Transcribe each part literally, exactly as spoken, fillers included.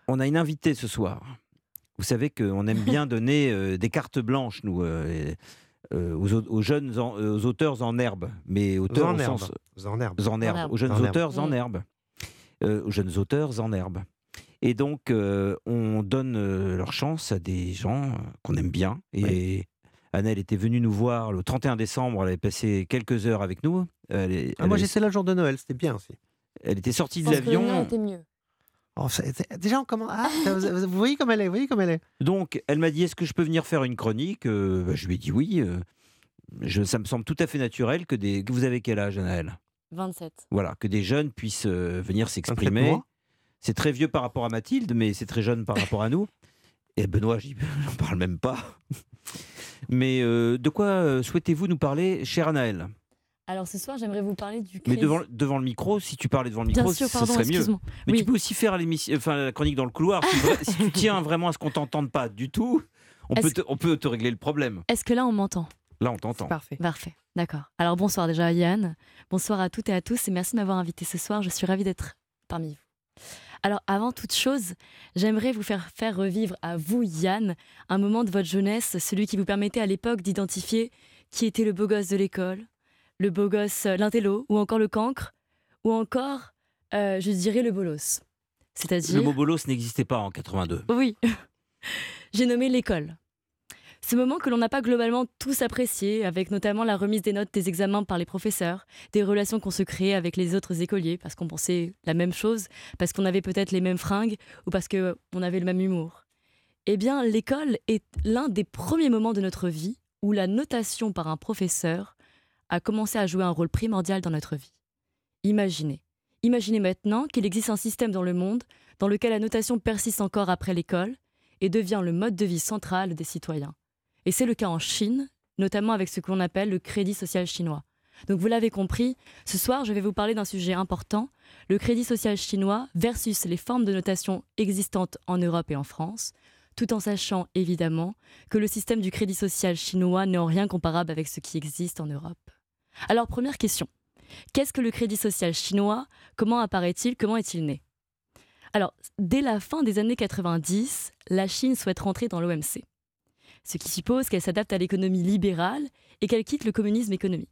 On a une invitée ce soir. Vous savez qu'on aime bien donner euh, des cartes blanches, nous, euh, euh, aux, au- aux jeunes, en- euh, aux auteurs en herbe, mais auteurs au En herbe. sens En herbe. en herbe, herbe. aux jeunes En herbe. auteurs en Mm. herbe, euh, aux jeunes auteurs en herbe. Et donc, euh, on donne euh, leur chance à des gens euh, qu'on aime bien. Et Annelle était venue nous voir le trente et un décembre. Elle avait passé quelques heures avec nous. Elle, est- Ah, elle moi, avait- j'étais là le jour de Noël, c'était bien aussi. elle était sortie Je de pense que le mien l'avion. était mieux. Oh, ça- c'est- déjà, on commence. Ah, vous, vous voyez comme elle est, vous voyez comme elle est. Donc, elle m'a dit, est-ce que je peux venir faire une chronique Euh, bah, Je lui ai dit oui. euh, je- ça me semble tout à fait naturel que des... que vous avez quel âge, Annelle? vingt-sept. Voilà, que des jeunes puissent euh, venir vingt-sept s'exprimer. mois. C'est très vieux par rapport à Mathilde, mais c'est très jeune par rapport à nous. Et Benoît, j'y- j'en parle même pas. Mais euh, de quoi euh, souhaitez-vous nous parler, chère Anaëlle? Alors ce soir, j'aimerais vous parler du Mais crédit. devant, devant le micro, si tu parlais devant le Bien micro, sûr, ce pardon, serait mieux. excuse-moi. Mais Oui. tu peux aussi faire l'émission, enfin, la chronique dans le couloir. Si, vra- si tu tiens vraiment à ce qu'on t'entende pas du tout, on peut, Est-ce- te, on peut te régler le problème. Est-ce que là, on m'entend? Là, on t'entend. Parfait. Parfait, d'accord. Alors bonsoir déjà Yann, bonsoir à toutes et à tous et merci de m'avoir invité ce soir, je suis ravie d'être parmi vous. Alors avant toute chose, j'aimerais vous faire faire revivre à vous Yann un moment de votre jeunesse, celui qui vous permettait à l'époque d'identifier qui était le beau gosse de l'école, le beau gosse, euh, l'intello, ou encore le cancre, ou encore, euh, je dirais, le bolos. C'est-à-dire... Le mot bolos n'existait pas en quatre-vingt-deux. Oui, j'ai nommé l'école. Ce moment que l'on n'a pas globalement tous apprécié, avec notamment la remise des notes des examens par les professeurs, des relations qu'on se créait avec les autres écoliers, parce qu'on pensait la même chose, parce qu'on avait peut-être les mêmes fringues, ou parce qu'on avait le même humour. Eh bien, l'école est l'un des premiers moments de notre vie où la notation par un professeur a commencé à jouer un rôle primordial dans notre vie. Imaginez. Imaginez maintenant qu'il existe un système dans le monde dans lequel la notation persiste encore après l'école et devient le mode de vie central des citoyens. Et c'est le cas en Chine, notamment avec ce que l'on appelle le crédit social chinois. Donc vous l'avez compris, ce soir je vais vous parler d'un sujet important, le crédit social chinois versus les formes de notation existantes en Europe et en France, tout en sachant évidemment que le système du crédit social chinois n'est en rien comparable avec ce qui existe en Europe. Alors première question, qu'est-ce que le crédit social chinois? Comment apparaît-il? Comment est-il né? Alors, dès la fin des années quatre-vingt-dix, la Chine souhaite rentrer dans l'O M C, ce qui suppose qu'elle s'adapte à l'économie libérale et qu'elle quitte le communisme économique.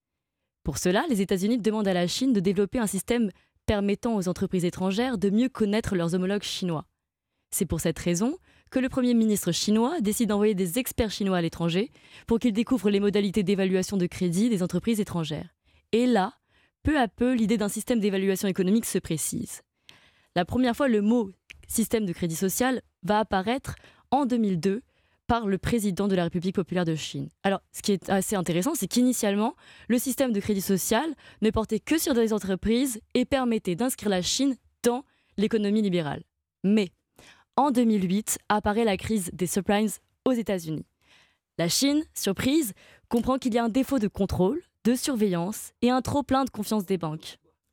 Pour cela, les États-Unis demandent à la Chine de développer un système permettant aux entreprises étrangères de mieux connaître leurs homologues chinois. C'est pour cette raison que le Premier ministre chinois décide d'envoyer des experts chinois à l'étranger pour qu'ils découvrent les modalités d'évaluation de crédit des entreprises étrangères. Et là, peu à peu, l'idée d'un système d'évaluation économique se précise. La première fois, le mot « système de crédit social » va apparaître en deux mille deux par le président de la République populaire de Chine. Alors, ce qui est assez intéressant, c'est qu'initialement, le système de crédit social ne portait que sur des entreprises et permettait d'inscrire la Chine dans l'économie libérale. Mais en deux mille huit, apparaît la crise des subprimes aux États-Unis. La Chine, surprise, comprend qu'il y a un défaut de contrôle, de surveillance et un trop-plein de confiance des banques.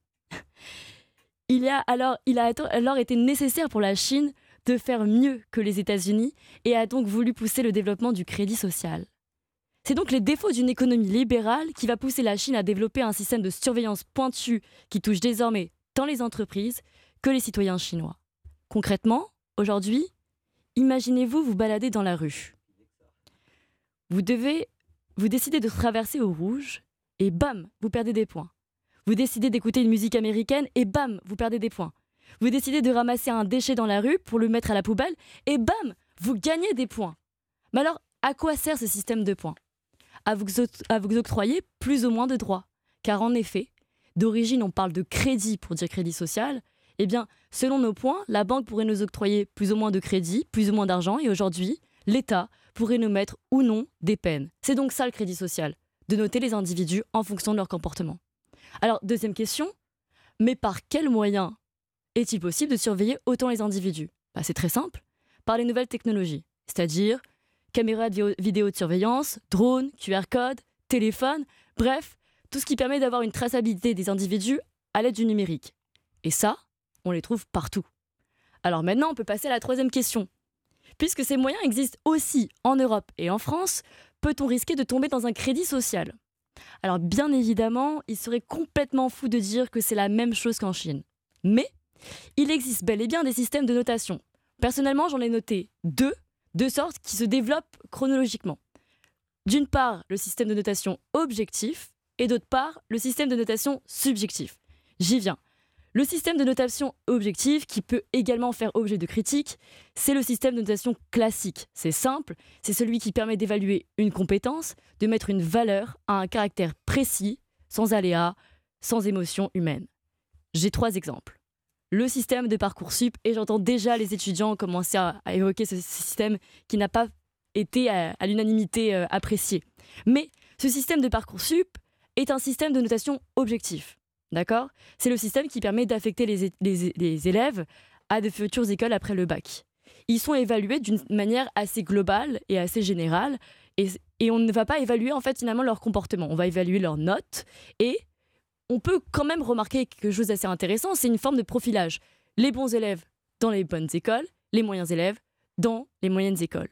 Il, y a alors, il a alors été nécessaire pour la Chine de faire mieux que les États-Unis et a donc voulu pousser le développement du crédit social. C'est donc les défauts d'une économie libérale qui va pousser la Chine à développer un système de surveillance pointu qui touche désormais tant les entreprises que les citoyens chinois. Concrètement, aujourd'hui, imaginez-vous vous balader dans la rue. Vous devez, vous décidez de traverser au rouge et bam, vous perdez des points. Vous décidez d'écouter une musique américaine et bam, vous perdez des points. Vous décidez de ramasser un déchet dans la rue pour le mettre à la poubelle et bam, vous gagnez des points. Mais alors, à quoi sert ce système de points? À vous, à vous octroyer plus ou moins de droits. Car en effet, d'origine on parle de crédit pour dire crédit social, eh bien, selon nos points, la banque pourrait nous octroyer plus ou moins de crédit, plus ou moins d'argent et aujourd'hui, l'État pourrait nous mettre ou non des peines. C'est donc ça le crédit social, de noter les individus en fonction de leur comportement. Alors, deuxième question, mais par quels moyens est-il possible de surveiller autant les individus? Bah, c'est très simple, par les nouvelles technologies, c'est-à-dire caméras de vidéo de surveillance, drones, Q R code, téléphone, bref, tout ce qui permet d'avoir une traçabilité des individus à l'aide du numérique. Et ça, on les trouve partout. Alors maintenant, on peut passer à la troisième question. Puisque ces moyens existent aussi en Europe et en France, peut-on risquer de tomber dans un crédit social? Alors bien évidemment, il serait complètement fou de dire que c'est la même chose qu'en Chine. Mais Il existe bel et bien des systèmes de notation. Personnellement, j'en ai noté deux, de sorte qui se développent chronologiquement. D'une part, le système de notation objectif et d'autre part, le système de notation subjectif. J'y viens. Le système de notation objectif, qui peut également faire objet de critique, c'est le système de notation classique. C'est simple, c'est celui qui permet d'évaluer une compétence, de mettre une valeur à un caractère précis, sans aléas, sans émotion humaine. J'ai trois exemples. Le système de Parcoursup, et j'entends déjà les étudiants commencer à, à évoquer ce système qui n'a pas été à, à l'unanimité euh, apprécié. Mais ce système de Parcoursup est un système de notation objectif. D'accord ? C'est le système qui permet d'affecter les, les, les élèves à de futures écoles après le bac. Ils sont évalués d'une manière assez globale et assez générale, et, et on ne va pas évaluer en fait finalement leur comportement. On va évaluer leurs notes, et on peut quand même remarquer quelque chose d'assez intéressant, c'est une forme de profilage. Les bons élèves dans les bonnes écoles, les moyens élèves dans les moyennes écoles.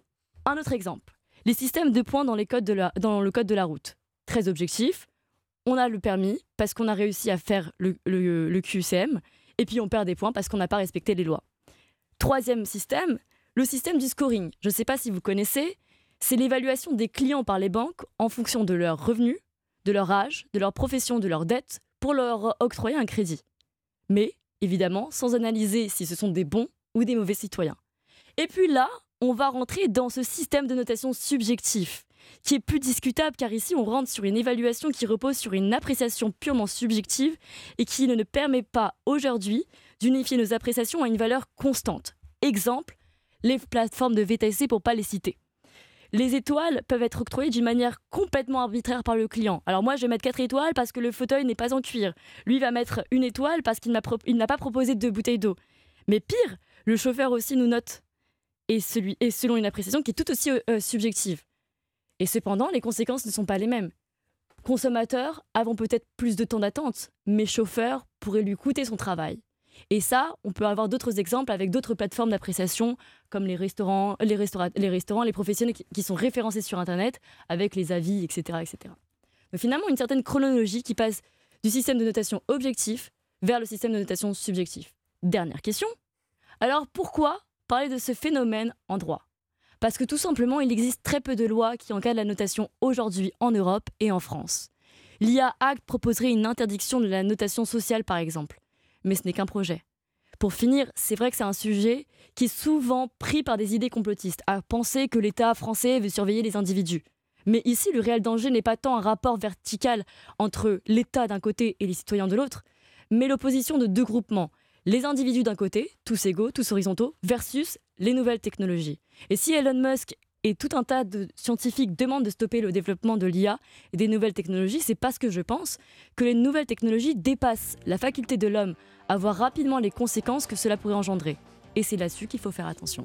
Un autre exemple, les systèmes de points dans, les codes de la, dans le code de la route. Très objectif. On a le permis parce qu'on a réussi à faire le, le, le Q C M, et puis on perd des points parce qu'on n'a pas respecté les lois. Troisième système, le système du scoring. Je ne sais pas si vous connaissez, c'est l'évaluation des clients par les banques en fonction de leurs revenus, de leur âge, de leur profession, de leur dette, pour leur octroyer un crédit. Mais, évidemment, sans analyser si ce sont des bons ou des mauvais citoyens. Et puis là, on va rentrer dans ce système de notation subjectif, qui est plus discutable car ici on rentre sur une évaluation qui repose sur une appréciation purement subjective et qui ne permet pas aujourd'hui d'unifier nos appréciations à une valeur constante. Exemple, les plateformes de V T C pour ne pas les citer. Les étoiles peuvent être octroyées d'une manière complètement arbitraire par le client. Alors moi je vais mettre quatre étoiles parce que le fauteuil n'est pas en cuir. Lui va mettre une étoile parce qu'il n'a, pro- il n'a pas proposé deux bouteilles d'eau. Mais pire, le chauffeur aussi nous note. Et, celui, et selon une appréciation qui est tout aussi euh, subjective. Et cependant, les conséquences ne sont pas les mêmes. Consommateurs avons peut-être plus de temps d'attente, mais chauffeur pourrait lui coûter son travail. Et ça, on peut avoir d'autres exemples avec d'autres plateformes d'appréciation, comme les restaurants, les, restaura- les restaurants, les professionnels qui, qui sont référencés sur Internet, avec les avis, et cetera, et cetera. Donc finalement, une certaine chronologie qui passe du système de notation objectif vers le système de notation subjectif. Dernière question. Alors pourquoi parler de ce phénomène en droit ? Parce que tout simplement, il existe très peu de lois qui encadrent la notation aujourd'hui en Europe et en France. L'I A Act proposerait une interdiction de la notation sociale, par exemple. Mais ce n'est qu'un projet. Pour finir, c'est vrai que c'est un sujet qui est souvent pris par des idées complotistes, à penser que l'État français veut surveiller les individus. Mais ici, le réel danger n'est pas tant un rapport vertical entre l'État d'un côté et les citoyens de l'autre, mais l'opposition de deux groupements. Les individus d'un côté, tous égaux, tous horizontaux, versus les nouvelles technologies. Et si Elon Musk et tout un tas de scientifiques demandent de stopper le développement de l'I A et des nouvelles technologies, c'est parce que je pense que les nouvelles technologies dépassent la faculté de l'homme à voir rapidement les conséquences que cela pourrait engendrer. Et c'est là-dessus qu'il faut faire attention.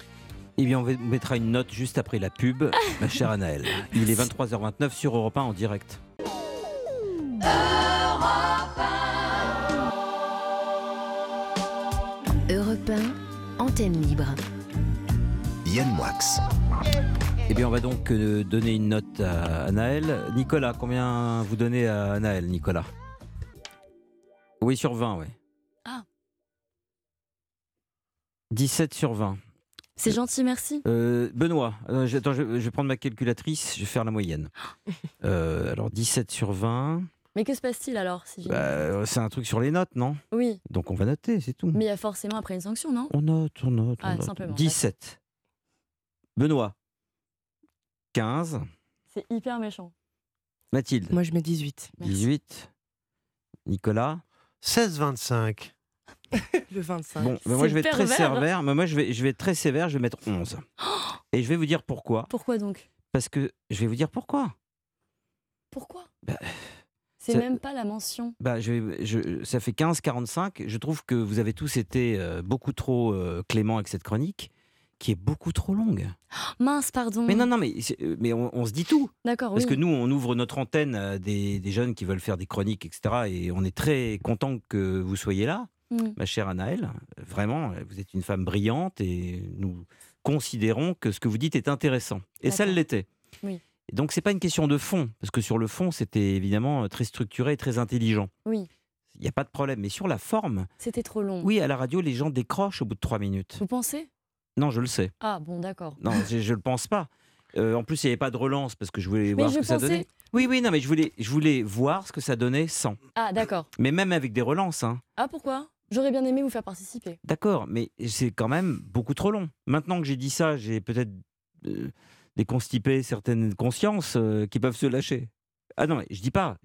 Eh bien, on mettra une note juste après la pub, ma chère Anaëlle. Il est vingt-trois heures vingt-neuf sur Europe un en direct. Europe un, antenne libre. Yann Moix. Eh bien, on va donc euh, donner une note à Anaëlle. Nicolas, combien vous donnez à Anaëlle, Nicolas ? Oui, sur vingt, oui. Ah. dix-sept sur vingt. C'est gentil, merci. Euh, Benoît, euh, je, attends, je, je vais prendre ma calculatrice, je vais faire la moyenne. Euh, alors, dix-sept sur vingt. Mais que se passe-t-il alors si j'ai- Bah, c'est un truc sur les notes, non ? Oui, Donc, on va noter, c'est tout. mais il y a forcément après une sanction, non ? On note, on note, on Ah, note. simplement, dix-sept. Benoît, quinze. C'est hyper méchant. Mathilde, Moi, je mets dix-huit. Merci. dix-huit. Nicolas. seize vingt-cinq. Le vingt-cinq. Bon, ben moi je vais être très pervers. sévère, mais moi je vais, je vais être très sévère, je vais mettre onze. Et je vais vous dire pourquoi. Pourquoi donc ? Parce que je vais vous dire pourquoi. Pourquoi ? Bah, C'est c'est- même pas la mention. Bah, je, vais- je- ça fait quinze quarante-cinq. Je trouve que vous avez tous été euh, beaucoup trop euh, clément avec cette chronique, qui est beaucoup trop longue. Mince, pardon. Mais non, non, mais, c'est- euh, mais on, on se dit tout. D'accord, Parce oui. que nous, on ouvre notre antenne à des, des jeunes qui veulent faire des chroniques, et cetera. Et on est très content que vous soyez là, Mm. ma chère Anaëlle. Vraiment, vous êtes une femme brillante et nous considérons que ce que vous dites est intéressant. Et ça D'accord. l'était. Oui. Et donc, c'est pas une question de fond, parce que sur le fond, c'était évidemment très structuré et très intelligent. Oui. il n'y a pas de problème. Mais sur la forme, C'était trop long. oui, à la radio, les gens décrochent au bout de trois minutes. Vous pensez? Non, je le sais. Ah bon, d'accord. Non, je ne le pense pas. Euh, en plus, il n'y avait pas de relance parce que je voulais Mais voir je ce que ça pensais- donnait. Oui, oui, non, mais je voulais, je voulais voir ce que ça donnait sans. Ah d'accord. Mais même avec des relances, hein. Ah pourquoi? J'aurais bien aimé vous faire participer. D'accord, mais c'est quand même beaucoup trop long. Maintenant que j'ai dit ça, j'ai peut-être euh, déconstipé certaines consciences euh, qui peuvent se lâcher. Ah non, mais je dis pas.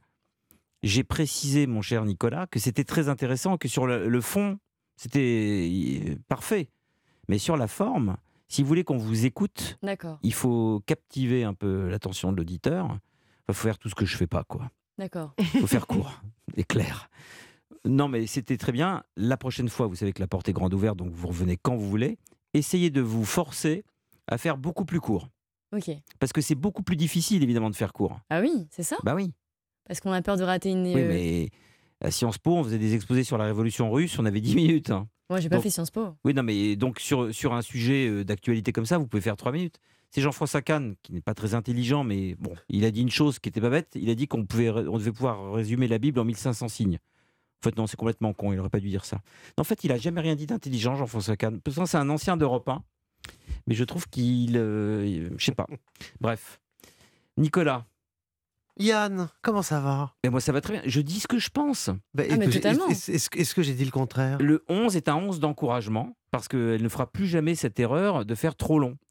J'ai précisé, mon cher Nicolas, que c'était très intéressant, que sur le, le fond, c'était euh, parfait. Mais sur la forme, si vous voulez qu'on vous écoute, D'accord, il faut captiver un peu l'attention de l'auditeur. Il faut faire tout ce que je fais pas, quoi. d'accord. Il faut faire court et clair. Non, mais c'était très bien. La prochaine fois, vous savez que la porte est grande ouverte, donc vous revenez quand vous voulez. Essayez de vous forcer à faire beaucoup plus court. Ok. Parce que c'est beaucoup plus difficile, évidemment, de faire court. Ah oui, c'est ça? Bah oui. Parce qu'on a peur de rater une. Oui, euh, mais à Sciences Po, on faisait des exposés sur la Révolution russe, on avait dix minutes. hein. Moi, j'ai pas donc- fait Sciences Po. Oui, non, mais donc sur, sur un sujet euh, d'actualité comme ça, vous pouvez faire trois minutes. C'est Jean-François Kahn, qui n'est pas très intelligent, mais bon, il a dit une chose qui n'était pas bête. Il a dit qu'on pouvait, on devait pouvoir résumer la Bible en mille cinq cents signes. En fait, non, c'est complètement con, il n'aurait pas dû dire ça. En fait, il a jamais rien dit d'intelligent, Jean-François Kahn. Pourtant, c'est un ancien d'Europe un, mais je trouve qu'il... euh, il- je sais pas. Bref. Nicolas, Yann, comment ça va? mais moi ça va très bien. Je dis ce que je pense. Bah, Ah, mais écoute, totalement. Est-ce est-ce que, est-ce que j'ai dit le contraire? Le onze est un onze d'encouragement, parce qu'elle ne fera plus jamais cette erreur de faire trop long.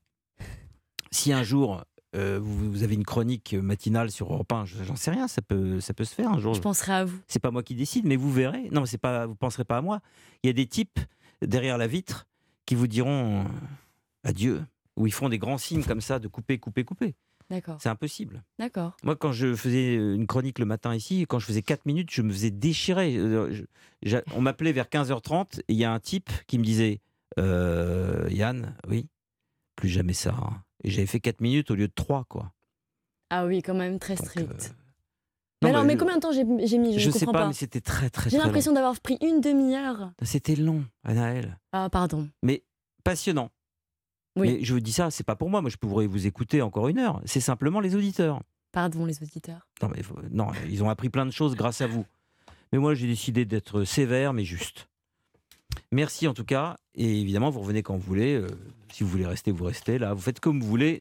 Si un jour, euh, vous, vous avez une chronique matinale sur Europe un, je- j'en sais rien, ça peut, ça peut se faire un jour. Je penserai à vous. C'est pas moi qui décide, mais vous verrez. Non, c'est pas, vous penserez pas à moi. Il y a des types derrière la vitre qui vous diront euh, adieu, ou ils font des grands signes comme ça de couper, couper, couper. D'accord, C'est impossible. d'accord. Moi, quand je faisais une chronique le matin ici, quand je faisais quatre minutes, je me faisais déchirer. Euh, je- j'a- on m'appelait vers quinze heures trente et il y a un type qui me disait euh, Yann, oui, plus jamais ça. hein. Et j'avais fait quatre minutes au lieu de trois, quoi. Ah oui, quand même, très Donc, strict. euh, mais non, alors, bah, mais je- combien de temps j'ai j'ai mis? Je, Je ne sais comprends pas, pas. mais c'était très, très, J'ai très long. l'impression d'avoir pris une demi-heure. C'était long, Anaël. Ah, pardon. Mais passionnant. Oui. Mais je vous dis ça, c'est pas pour moi. Moi, je pourrais vous écouter encore une heure. C'est simplement les auditeurs. Pardon, les auditeurs. Non, mais faut- non, ils ont appris plein de choses grâce à vous. Mais moi, j'ai décidé d'être sévère, mais juste. Merci en tout cas. Et évidemment, vous revenez quand vous voulez. Euh, si vous voulez rester, vous restez là. Vous faites comme vous voulez.